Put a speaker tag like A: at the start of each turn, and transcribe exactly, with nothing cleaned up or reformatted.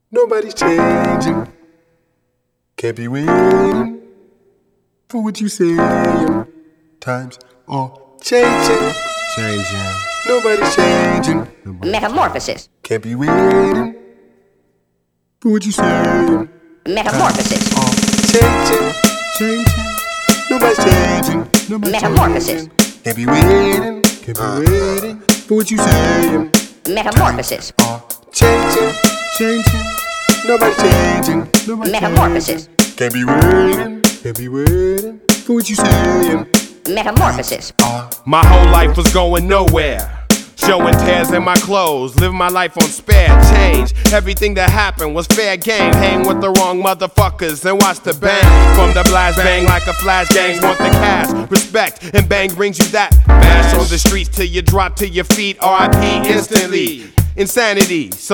A: Nobody's changing. Can't be waiting for what you say. Times are changing.
B: Changing.
A: Nobody's changing.
C: Metamorphosis.
A: Can't be waiting for what you say.
C: Metamorphosis.
A: Are changing.
B: Changing.
A: Nobody's changing.
B: Nobody's
C: Metamorphosis.
A: Can't be waiting.
B: Can't be waiting
A: For what you say.
C: Metamorphosis.
A: Are changing.
B: Changing.
A: Nobody's changing.
B: Nobody's
C: Metamorphosis.
A: Can't be waiting
B: Can't be waiting
A: for what you say.
C: Metamorphosis.
A: Are
D: My whole life was going nowhere. Showing tears in my clothes, living my life on spare change. Everything that happened was fair game. Hang with the wrong motherfuckers and watch the bang. From the blast bang like a flash, gangs want the cash. Respect and bang brings you that bash on the streets till you drop to your feet. R I P instantly. Insanity. So